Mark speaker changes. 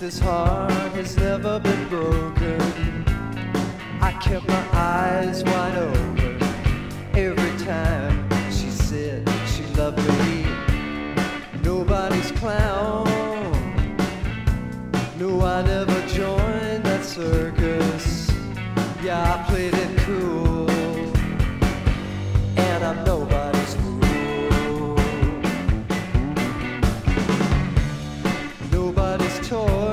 Speaker 1: This heart has never been broken. I kept my eyes wide open every time she said she loved me. Nobody's clown. No, I never joined that circus. Yeah, I played it cool, and I'm nobody's fool. Nobody's toy.